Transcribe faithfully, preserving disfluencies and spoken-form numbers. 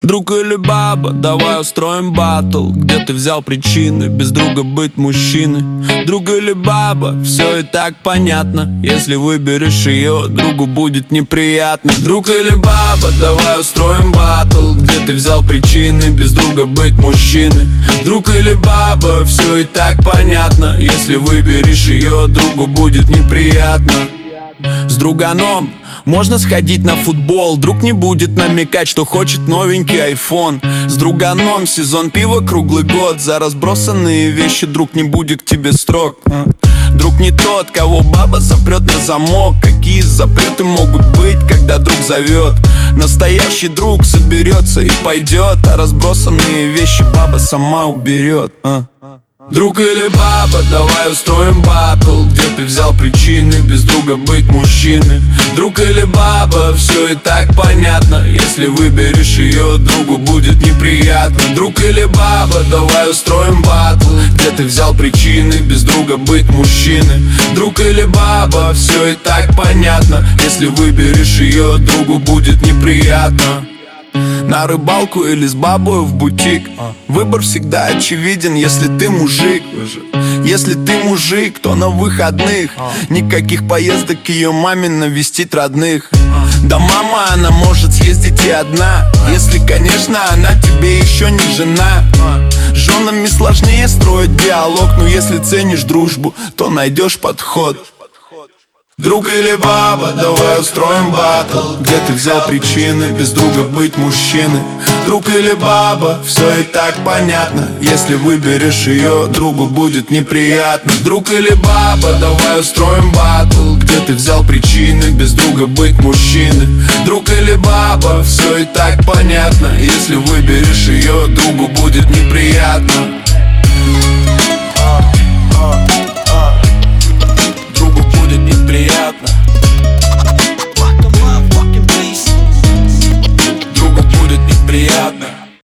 Друг или баба, давай устроим батл. Где ты взял причины без друга быть мужчиной? Друг или баба, все и так понятно. Если выберешь ее, другу будет неприятно. Друг или баба, давай устроим батл. Где ты взял причины без друга быть мужчиной? Друг или баба, все и так понятно. Если выберешь ее, другу будет неприятно. С друганом можно сходить на футбол. Друг не будет намекать, что хочет новенький айфон. С друганом сезон пива круглый год. За разбросанные вещи друг не будет к тебе строг. Друг не тот, кого баба запрет на замок. Какие запреты могут быть, когда друг зовет? Настоящий друг соберется и пойдет, а разбросанные вещи баба сама уберет. а. Друг или баба, давай устроим батл. Где ты взял причины без друга быть мужчиной? Друг или баба, все и так понятно. Если выберешь ее, другу будет неприятно. Друг или баба, давай устроим батл. Где ты взял причины без друга быть мужчиной? Друг или баба, все и так понятно. Если выберешь ее, другу будет неприятно. На рыбалку или с бабой в бутик. Выбор всегда очевиден, если ты мужик. Если ты мужик, то на выходных никаких поездок к ее маме навестить родных. Да мама, она может съездить и одна, если, конечно, она тебе еще не жена. С женами сложнее строить диалог, но если ценишь дружбу, то найдешь подход. Друг или баба, давай устроим батл. Где ты взял причины без друга быть мужчиной? Друг или баба, все и так понятно. Если выберешь ее, другу будет неприятно. Друг или баба, давай устроим батл. Где ты взял причины без друга быть мужчиной? Друг или баба, все и так понятно. Если выберешь ее, другу будет неприятно.